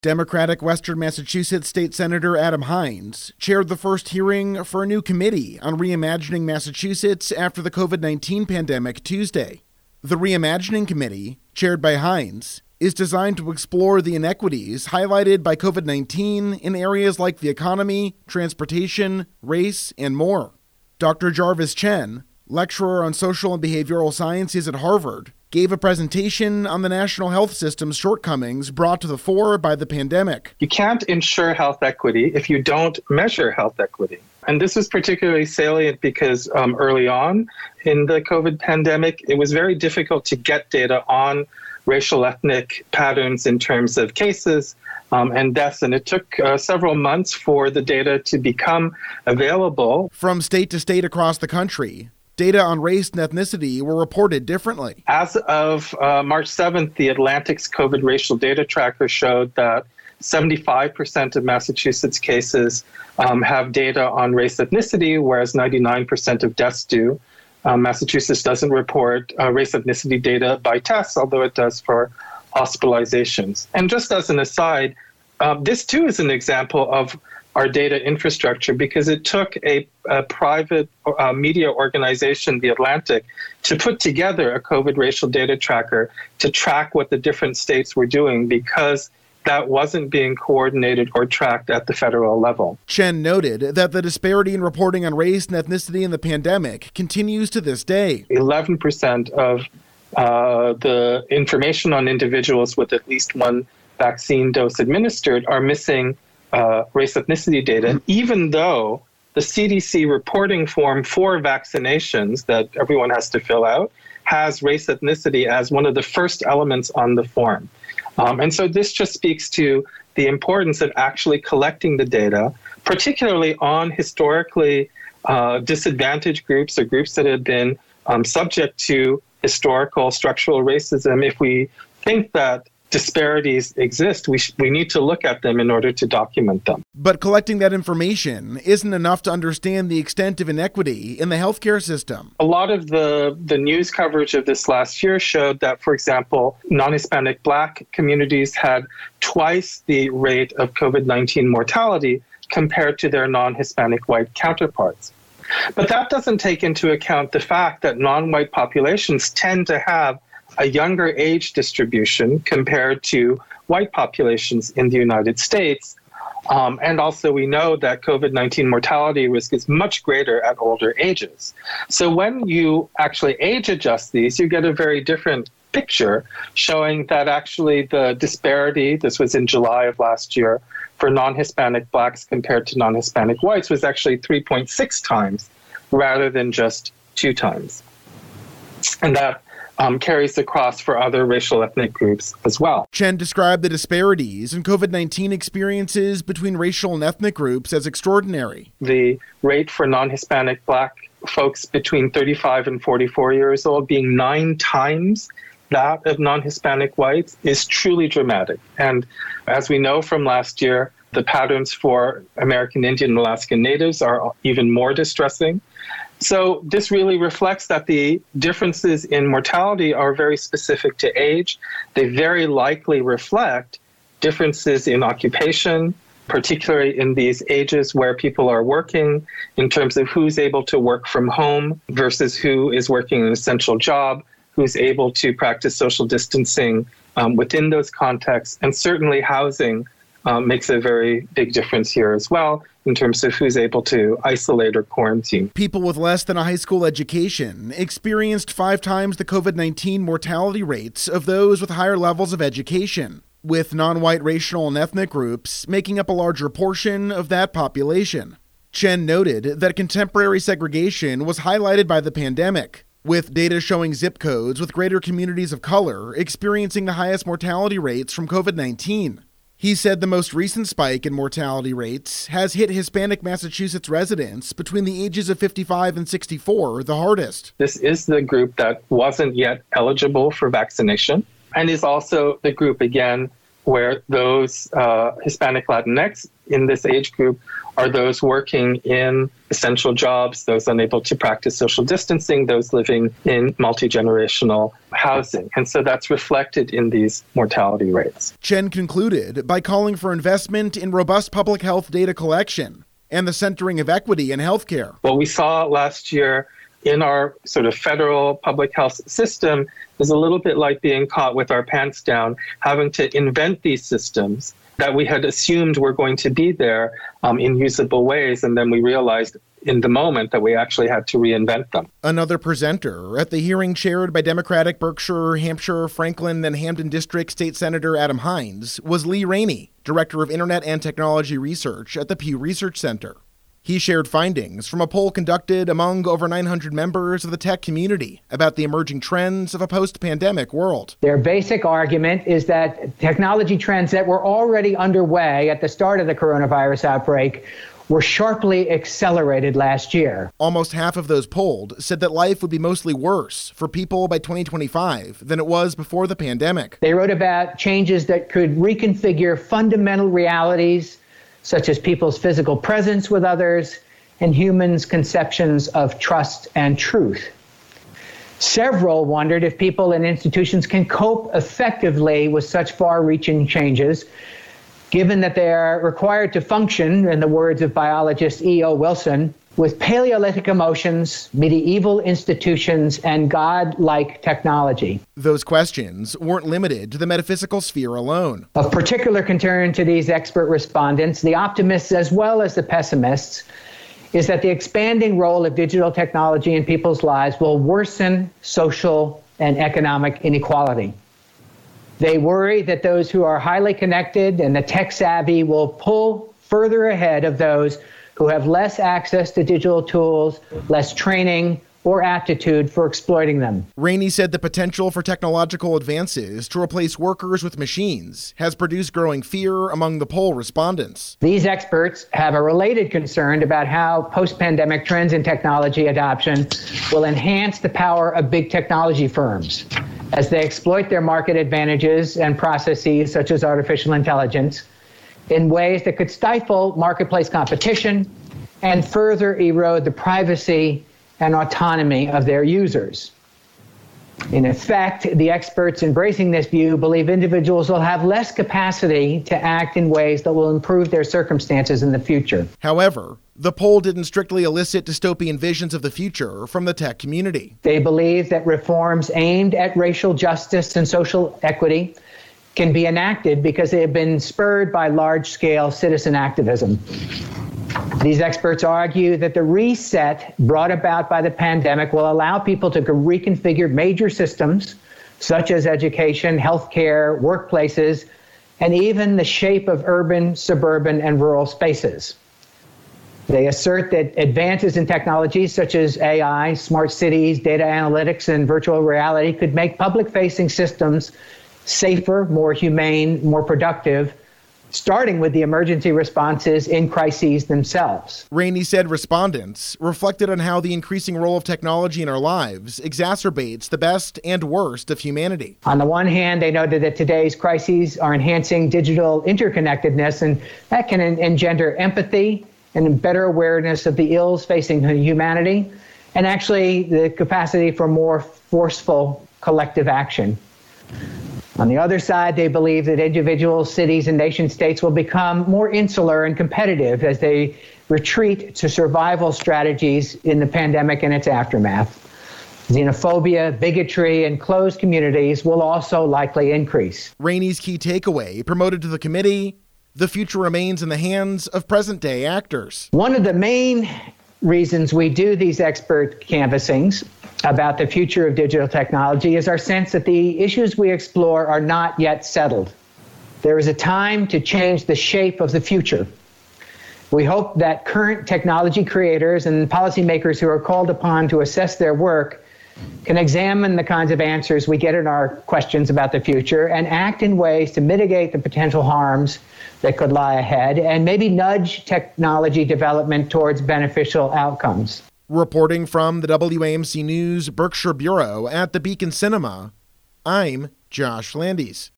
Democratic Western Massachusetts State Senator Adam Hinds chaired the first hearing for a new committee on reimagining Massachusetts after the COVID-19 pandemic Tuesday. The Reimagining Committee, chaired by Hinds, is designed to explore the inequities highlighted by COVID-19 in areas like the economy, transportation, race, and more. Dr. Jarvis Chen, lecturer on social and behavioral sciences at Harvard, gave a presentation on the national health system's shortcomings brought to the fore by the pandemic. You can't ensure health equity if you don't measure health equity. And this was particularly salient because early on in the COVID pandemic, it was very difficult to get data on racial ethnic patterns in terms of cases and deaths. And it took several months for the data to become available. From state to state across the country, data on race and ethnicity were reported differently. As of March 7th, the Atlantic's COVID racial data tracker showed that 75% of Massachusetts cases have data on race ethnicity, whereas 99% of deaths do. Massachusetts doesn't report race ethnicity data by tests, although it does for hospitalizations. And just as an aside, this too is an example of our data infrastructure because it took a private media organization, The Atlantic, to put together a COVID racial data tracker to track what the different states were doing because that wasn't being coordinated or tracked at the federal level. Chen noted that the disparity in reporting on race and ethnicity in the pandemic continues to this day. 11% of the information on individuals with at least one vaccine dose administered are missing race ethnicity data, even though the CDC reporting form for vaccinations that everyone has to fill out has race ethnicity as one of the first elements on the form. And so this just speaks to the importance of actually collecting the data, particularly on historically disadvantaged groups or groups that have been subject to historical structural racism. If we think that disparities exist, we need to look at them in order to document them. But collecting that information isn't enough to understand the extent of inequity in the healthcare system. A lot of the news coverage of this last year showed that, for example, non-Hispanic Black communities had twice the rate of COVID-19 mortality compared to their non-Hispanic white counterparts. But that doesn't take into account the fact that non-white populations tend to have a younger age distribution compared to white populations in the United States. And also we know that COVID-19 mortality risk is much greater at older ages. So when you actually age adjust these, you get a very different picture showing that actually the disparity, this was in July of last year, for non-Hispanic Blacks compared to non-Hispanic whites was actually 3.6 times rather than just 2 times. And that carries across for other racial ethnic groups as well. Chen described the disparities in COVID-19 experiences between racial and ethnic groups as extraordinary. The rate for non-Hispanic Black folks between 35 and 44 years old being 9 times that of non-Hispanic whites is truly dramatic. And as we know from last year, the patterns for American Indian and Alaskan Natives are even more distressing. So this really reflects that the differences in mortality are very specific to age. They very likely reflect differences in occupation, particularly in these ages where people are working, in terms of who's able to work from home versus who is working an essential job, who's able to practice social distancing within those contexts. And certainly housing makes a very big difference here as well in terms of who's able to isolate or quarantine. People with less than a high school education experienced 5 times the COVID-19 mortality rates of those with higher levels of education, with non-white racial and ethnic groups making up a larger portion of that population. Chen noted that contemporary segregation was highlighted by the pandemic, with data showing zip codes with greater communities of color experiencing the highest mortality rates from COVID-19. He said the most recent spike in mortality rates has hit Hispanic Massachusetts residents between the ages of 55 and 64 the hardest. This is the group that wasn't yet eligible for vaccination and is also the group, again, where those Hispanic Latinx in this age group are those working in essential jobs, those unable to practice social distancing, those living in multi-generational housing. And so that's reflected in these mortality rates. Chen concluded by calling for investment in robust public health data collection and the centering of equity in healthcare. What we saw last year in our sort of federal public health system is a little bit like being caught with our pants down, having to invent these systems that we had assumed were going to be there in usable ways, and then we realized in the moment that we actually had to reinvent them. Another presenter at the hearing chaired by Democratic Berkshire, Hampshire, Franklin, and Hampden District State Senator Adam Hines was Lee Rainey, Director of Internet and Technology Research at the Pew Research Center. He shared findings from a poll conducted among over 900 members of the tech community about the emerging trends of a post-pandemic world. Their basic argument is that technology trends that were already underway at the start of the coronavirus outbreak were sharply accelerated last year. Almost half of those polled said that life would be mostly worse for people by 2025 than it was before the pandemic. They wrote about changes that could reconfigure fundamental realities such as people's physical presence with others and humans' conceptions of trust and truth. Several wondered if people and institutions can cope effectively with such far-reaching changes, given that they are required to function, in the words of biologist E.O. Wilson, with Paleolithic emotions, medieval institutions, and God-like technology. Those questions weren't limited to the metaphysical sphere alone. Of particular concern to these expert respondents, the optimists as well as the pessimists, is that the expanding role of digital technology in people's lives will worsen social and economic inequality. They worry that those who are highly connected and the tech-savvy will pull further ahead of those who have less access to digital tools, less training, or aptitude for exploiting them. Rainey said the potential for technological advances to replace workers with machines has produced growing fear among the poll respondents. These experts have a related concern about how post-pandemic trends in technology adoption will enhance the power of big technology firms as they exploit their market advantages and processes such as artificial intelligence in ways that could stifle marketplace competition and further erode the privacy and autonomy of their users. In effect, the experts embracing this view believe individuals will have less capacity to act in ways that will improve their circumstances in the future. However, the poll didn't strictly elicit dystopian visions of the future from the tech community. They believe that reforms aimed at racial justice and social equity can be enacted because they have been spurred by large-scale citizen activism. These experts argue that the reset brought about by the pandemic will allow people to reconfigure major systems, such as education, healthcare, workplaces, and even the shape of urban, suburban, and rural spaces. They assert that advances in technologies such as AI, smart cities, data analytics, and virtual reality could make public-facing systems safer, more humane, more productive, starting with the emergency responses in crises themselves. Rainey said respondents reflected on how the increasing role of technology in our lives exacerbates the best and worst of humanity. On the one hand, they noted that today's crises are enhancing digital interconnectedness, and that can engender empathy and better awareness of the ills facing humanity, and actually the capacity for more forceful collective action. On the other side, they believe that individuals, cities, and nation-states will become more insular and competitive as they retreat to survival strategies in the pandemic and its aftermath. Xenophobia, bigotry, and closed communities will also likely increase. Rainey's key takeaway, promoted to the committee, the future remains in the hands of present-day actors. One of the main reasons we do these expert canvassings about the future of digital technology is our sense that the issues we explore are not yet settled. There is a time to change the shape of the future. We hope that current technology creators and policymakers who are called upon to assess their work can examine the kinds of answers we get in our questions about the future and act in ways to mitigate the potential harms that could lie ahead and maybe nudge technology development towards beneficial outcomes. Reporting from the WAMC News Berkshire Bureau at the Beacon Cinema, I'm Josh Landis.